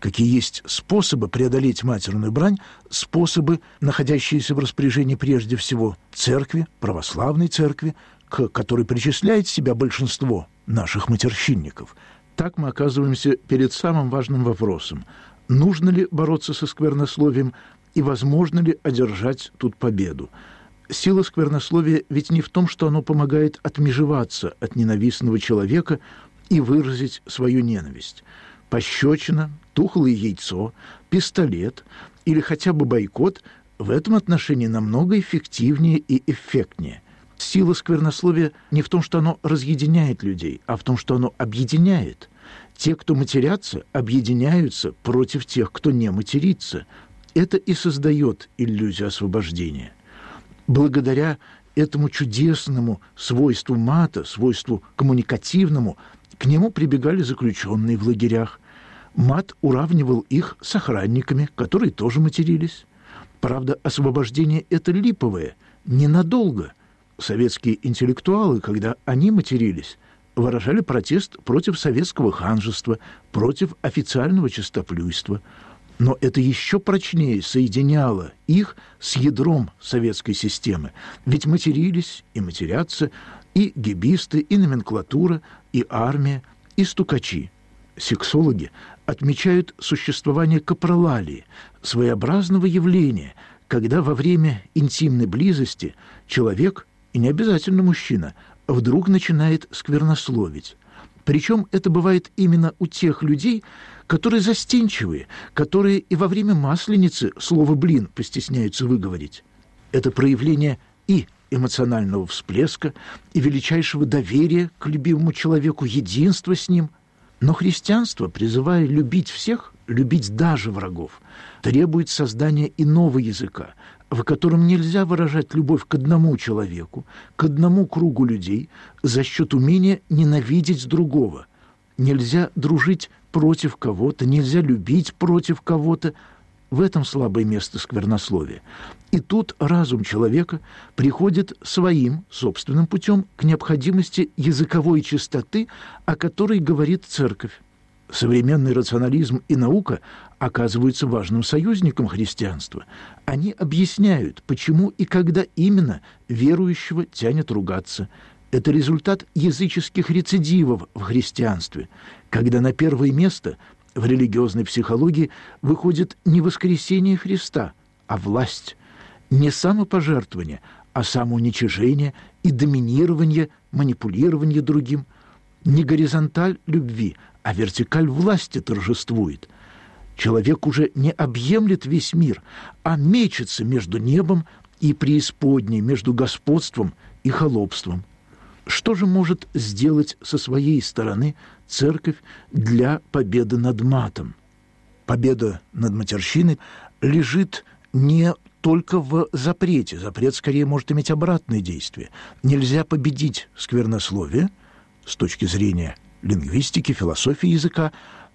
какие есть способы преодолеть матерную брань, способы, находящиеся в распоряжении прежде всего церкви, православной церкви, к которой причисляет себя большинство наших матерщинников. Так мы оказываемся перед самым важным вопросом: нужно ли бороться со сквернословием и возможно ли одержать тут победу? Сила сквернословия ведь не в том, что оно помогает отмежеваться от ненавистного человека и выразить свою ненависть. Пощечина, тухлое яйцо, пистолет или хотя бы бойкот в этом отношении намного эффективнее и эффектнее. Сила сквернословия не в том, что оно разъединяет людей, а в том, что оно объединяет. Те, кто матерятся, объединяются против тех, кто не матерится. Это и создает иллюзию освобождения. Благодаря этому чудесному свойству мата, свойству коммуникативному, к нему прибегали заключенные в лагерях. Мат уравнивал их с охранниками, которые тоже матерились. Правда, освобождение это липовое, ненадолго. Советские интеллектуалы, когда они матерились, выражали протест против советского ханжества, против официального чистоплюйства. Но это еще прочнее соединяло их с ядром советской системы. Ведь матерились и матерятся и гибисты, и номенклатура, и армия, и стукачи. Сексологи отмечают существование капролалии, своеобразного явления, когда во время интимной близости человек, и не обязательно мужчина, вдруг начинает сквернословить. Причем это бывает именно у тех людей, которые застенчивые, которые и во время Масленицы слово «блин» постесняются выговорить. Это проявление и эмоционального всплеска, и величайшего доверия к любимому человеку, единства с ним. Но христианство, призывая любить всех, любить даже врагов, требует создания иного языка, в котором нельзя выражать любовь к одному человеку, к одному кругу людей за счет умения ненавидеть другого. Нельзя дружить против кого-то, нельзя любить против кого-то. В этом слабое место сквернословия. И тут разум человека приходит своим собственным путем к необходимости языковой чистоты, о которой говорит Церковь. Современный рационализм и наука оказываются важным союзником христианства. Они объясняют, почему и когда именно верующего тянет ругаться. Это результат языческих рецидивов в христианстве, когда на первое место в религиозной психологии выходит не воскресение Христа, а власть, не самопожертвование, а самоуничижение и доминирование, манипулирование другим. Не горизонталь любви, а вертикаль власти торжествует. Человек уже не объемлет весь мир, а мечется между небом и преисподней, между господством и холопством. Что же может сделать со своей стороны Церковь для победы над матом? Победа над матерщиной лежит не только в запрете. Запрет скорее может иметь обратное действие. Нельзя победить сквернословие с точки зрения лингвистики, философии языка,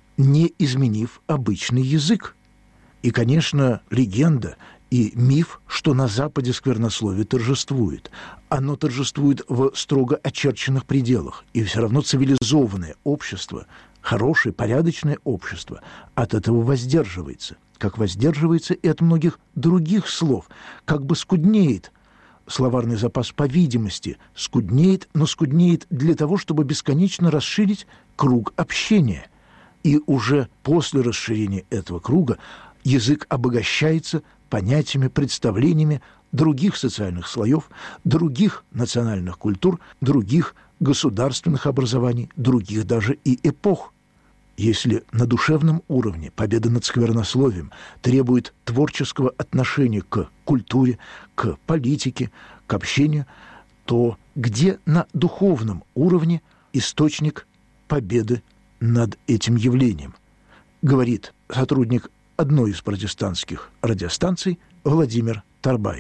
не изменив обычный язык. И, конечно, легенда и миф, что на Западе сквернословие торжествует. Оно торжествует в строго очерченных пределах. И все равно цивилизованное общество, хорошее, порядочное общество от этого воздерживается. Как воздерживается и от многих других слов. Как бы скуднеет. Словарный запас, по видимости, скуднеет, но скуднеет для того, чтобы бесконечно расширить круг общения. И уже после расширения этого круга язык обогащается понятиями, представлениями других социальных слоев, других национальных культур, других государственных образований, других даже и эпох. Если на душевном уровне победа над сквернословием требует творческого отношения к культуре, к политике, к общению, то где на духовном уровне источник победы над этим явлением? Говорит сотрудник одной из протестантских радиостанций Владимир Тарбаев.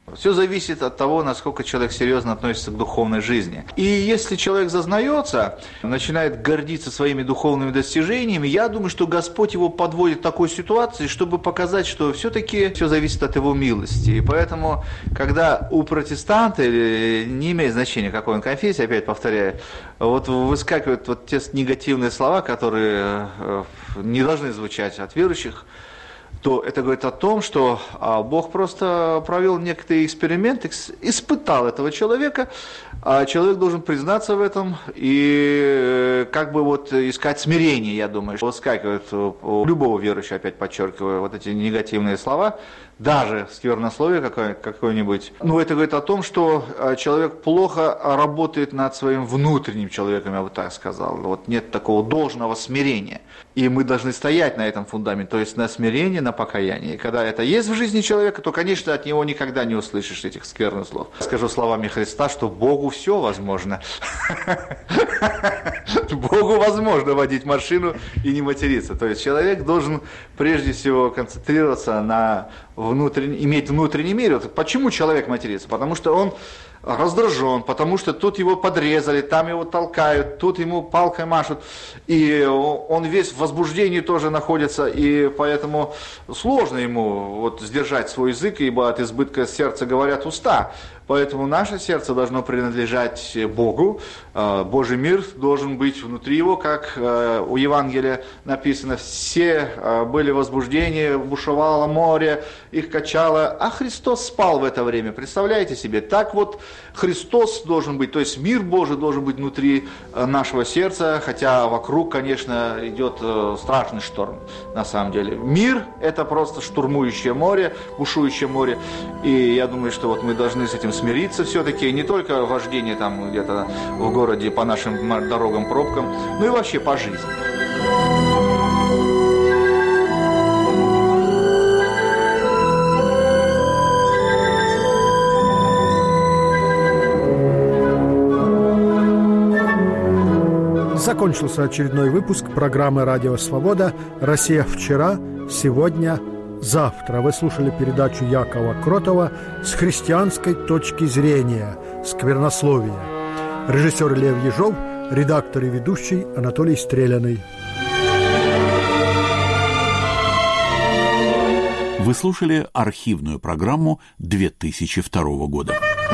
Все зависит от того, насколько человек серьезно относится к духовной жизни. И если человек зазнается, начинает гордиться своими духовными достижениями, я думаю, что Господь его подводит к такой ситуации, чтобы показать, что все-таки все зависит от его милости. И поэтому, когда у протестанта, не имеет значения, какой он конфессии, опять повторяю, вот выскакивают вот те негативные слова, которые не должны звучать от верующих, то это говорит о том, что Бог просто провел некоторый эксперимент, испытал этого человека, а человек должен признаться в этом и как бы вот искать смирение, я думаю. Выскакивают у любого верующего, опять подчеркиваю, вот эти негативные слова, даже сквернословие какое-нибудь. Но это говорит о том, что человек плохо работает над своим внутренним человеком, я бы так сказал. Вот нет такого должного смирения. И мы должны стоять на этом фундаменте, то есть на смирении, на покаянии. И когда это есть в жизни человека, то, конечно, от него никогда не услышишь этих скверных слов. Скажу словами Христа, что Богу все возможно. Богу возможно водить машину и не материться. То есть человек должен прежде всего концентрироваться на иметь внутренний мир. Почему человек матерится? Потому что он раздражен, потому что тут его подрезали, там его толкают, тут ему палкой машут, и он весь в возбуждении тоже находится, и поэтому сложно ему вот сдержать свой язык, ибо от избытка сердца говорят уста. Поэтому наше сердце должно принадлежать Богу, Божий мир должен быть внутри его, как у Евангелия написано, все были в возбуждении, бушевало море, их качало, а Христос спал в это время, представляете себе? Так вот Христос должен быть, то есть мир Божий должен быть внутри нашего сердца, хотя вокруг, конечно, идет страшный шторм, на самом деле. Мир – это просто штурмующее море, бушующее море, и я думаю, что вот мы должны с этим смириться все-таки, не только вождение там где-то в городе по нашим дорогам, пробкам, но и вообще по жизни. Закончился очередной выпуск программы «Радио Свобода. Россия вчера, сегодня, завтра». Вы слушали передачу Якова Кротова «С христианской точки зрения. Сквернословие». Режиссер Лев Ежов, редактор и ведущий Анатолий Стреляный. Вы слушали архивную программу 2002 года.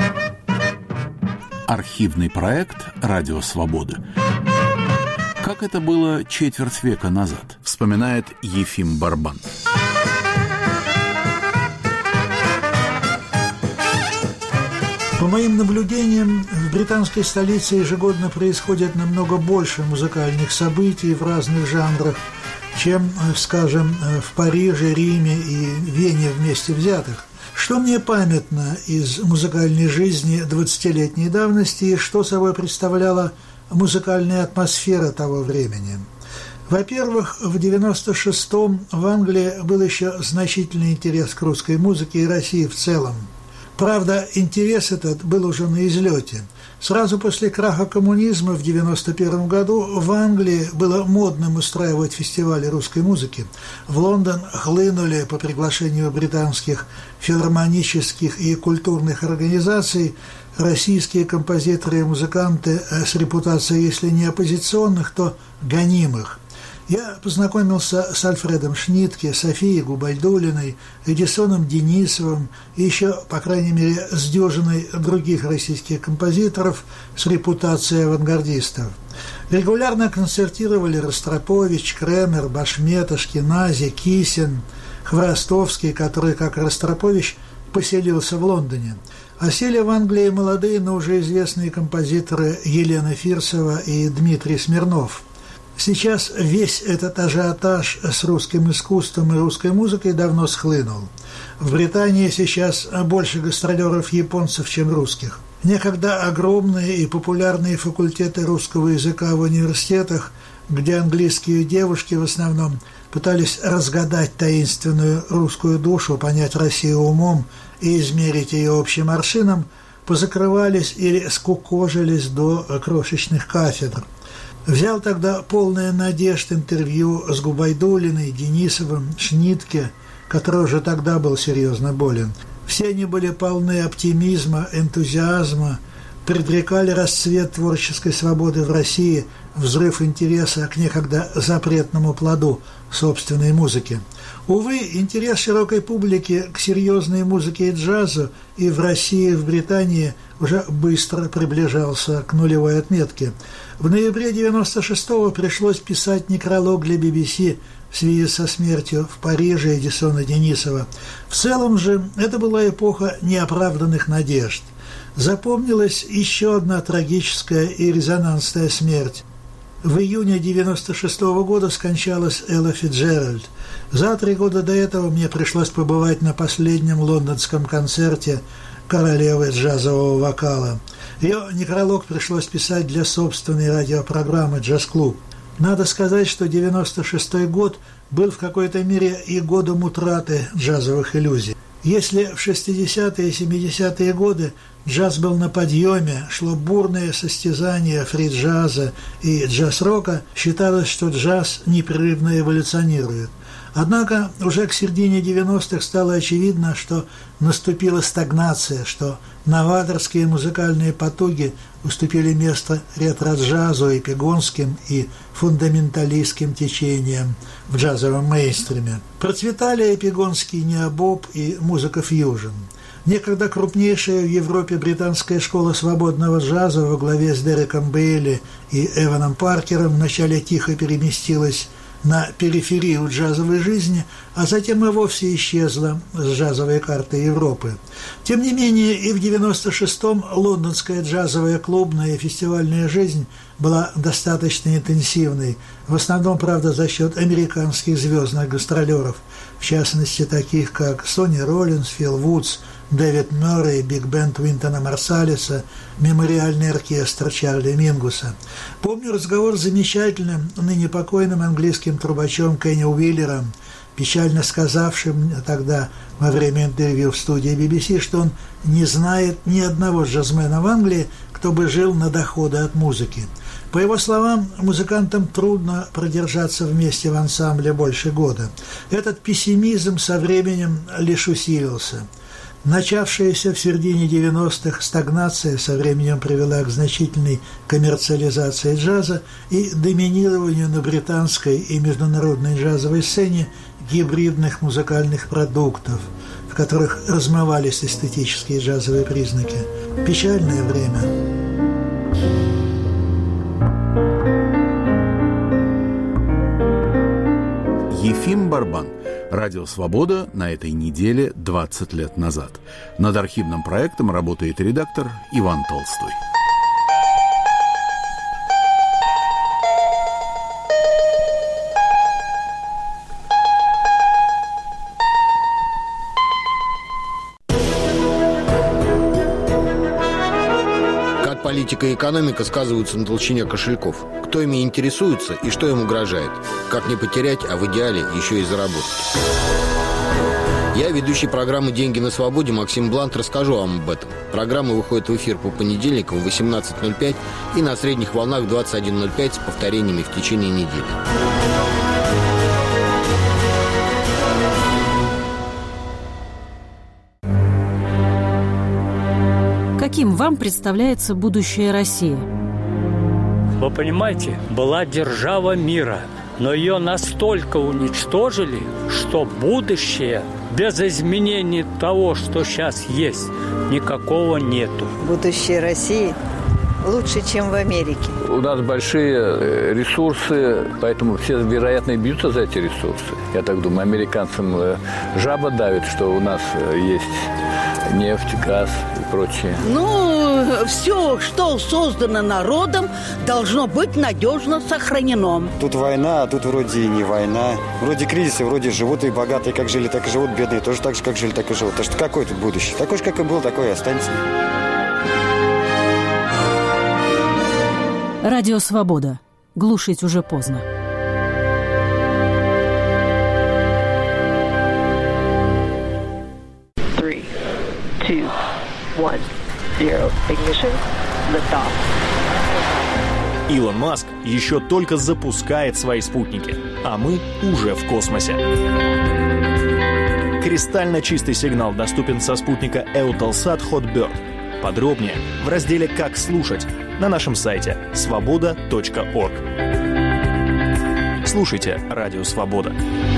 Архивный проект «Радио Свобода». Как это было четверть века назад, вспоминает Ефим Барбан. По моим наблюдениям, в британской столице ежегодно происходит намного больше музыкальных событий в разных жанрах, чем, скажем, в Париже, Риме и Вене вместе взятых. Что мне памятно из музыкальной жизни 20-летней давности и что собой представляла музыкальная атмосфера того времени? Во-первых, в 96-м в Англии был еще значительный интерес к русской музыке и России в целом. Правда, интерес этот был уже на излете. Сразу после краха коммунизма в 1991 году в Англии было модным устраивать фестивали русской музыки. В Лондон хлынули по приглашению британских филармонических и культурных организаций российские композиторы и музыканты с репутацией, если не оппозиционных, то гонимых. Я познакомился с Альфредом Шнитке, Софией Губайдуллиной, Эдисоном Денисовым и еще, по крайней мере, с дюжиной других российских композиторов с репутацией авангардистов. Регулярно концертировали Ростропович, Кремер, Башмет, Ашкенази, Кисин, Хворостовский, который, как Ростропович, поселился в Лондоне. А сели в Англии молодые, но уже известные композиторы Елена Фирсова и Дмитрий Смирнов. Сейчас весь этот ажиотаж с русским искусством и русской музыкой давно схлынул. В Британии сейчас больше гастролеров японцев, чем русских. Некогда огромные и популярные факультеты русского языка в университетах, где английские девушки в основном пытались разгадать таинственную русскую душу, понять Россию умом и измерить ее общим аршином, позакрывались или скукожились до крошечных кафедр. Взял тогда полное надежд интервью с Губайдуллиной, Денисовым, Шнитке, который уже тогда был серьезно болен. В Все они были полны оптимизма, энтузиазма, предрекали расцвет творческой свободы в России, взрыв интереса к некогда запретному плоду собственной музыки. Увы, интерес широкой публики к серьезной музыке и джазу и в России, и в Британии уже быстро приближался к нулевой отметке. В ноябре 96-го пришлось писать некролог для BBC в связи со смертью в Париже Эдисона Денисова. В целом же это была эпоха неоправданных надежд. Запомнилась еще одна трагическая и резонансная смерть. В июне 96-го года скончалась Элла Фицджеральд. За 3 года до этого мне пришлось побывать на последнем лондонском концерте королевы джазового вокала. Ее некролог пришлось писать для собственной радиопрограммы «Джаз-клуб». Надо сказать, что 96-й год был в какой-то мере и годом утраты джазовых иллюзий. Если в 60-е и 70-е годы джаз был на подъеме, шло бурное состязание фри-джаза и джаз-рока, считалось, что джаз непрерывно эволюционирует. Однако уже к середине 90-х стало очевидно, что наступила стагнация, что новаторские музыкальные потуги уступили место ретро-джазу, эпигонским и фундаменталистским течениям в джазовом мейнстриме. Процветали эпигонский необоб и музыка фьюжн. Некогда крупнейшая в Европе британская школа свободного джаза во главе с Дереком Бейли и Эваном Паркером вначале тихо переместилась на периферию джазовой жизни, а затем и вовсе исчезла с джазовой карты Европы. Тем не менее, и в 96-м лондонская джазовая клубная и фестивальная жизнь была достаточно интенсивной, в основном, правда, за счет американских звездных гастролеров, в частности, таких как Сонни Роллинс, Фил Вудс, Дэвид Мюррей, биг-бенд Уинтона Марсалиса, мемориальный оркестр Чарли Мингуса. Помню разговор с замечательным, ныне покойным английским трубачом Кенни Уиллером, печально сказавшим тогда во время интервью в студии BBC, что он не знает ни одного джазмена в Англии, кто бы жил на доходы от музыки. По его словам, музыкантам трудно продержаться вместе в ансамбле больше года. Этот пессимизм со временем лишь усилился. Начавшаяся в середине 90-х стагнация со временем привела к значительной коммерциализации джаза и доминированию на британской и международной джазовой сцене гибридных музыкальных продуктов, в которых размывались эстетические джазовые признаки. Печальное время. Ефим Барбан. Радио «Свобода» на этой неделе 20 лет назад. Над архивным проектом работает редактор Иван Толстой. Как политика и экономика сказываются на толщине кошельков? Кто ими интересуется и что им угрожает? Как не потерять, а в идеале еще и заработать? Я, ведущий программы «Деньги на свободе» Максим Блант, расскажу вам об этом. Программа выходит в эфир по понедельникам в 18:05 и на средних волнах в 21:05 с повторениями в течение недели. Каким вам представляется будущее России? Вы понимаете, была держава мира, но ее настолько уничтожили, что будущее без изменений того, что сейчас есть, никакого нету. Будущее России лучше, чем в Америке. У нас большие ресурсы, поэтому все, вероятно, и бьются за эти ресурсы. Я так думаю, американцам жаба давит, что у нас есть нефть, газ и прочее. Ну, все, что создано народом, должно быть надежно сохранено. Тут война, а тут вроде и не война. Вроде кризисы, вроде живут и богатые как жили, так и живут, бедные тоже так же, как жили, так и живут. Так что какое тут будущее? Такой же, как и был, такой и останется. Радио «Свобода». Глушить уже поздно. Илон Маск еще только запускает свои спутники, а мы уже в космосе. Кристально чистый сигнал доступен со спутника Eutelsat Hotbird. Подробнее в разделе «Как слушать» на нашем сайте svoboda.org. Слушайте «Радио Свобода».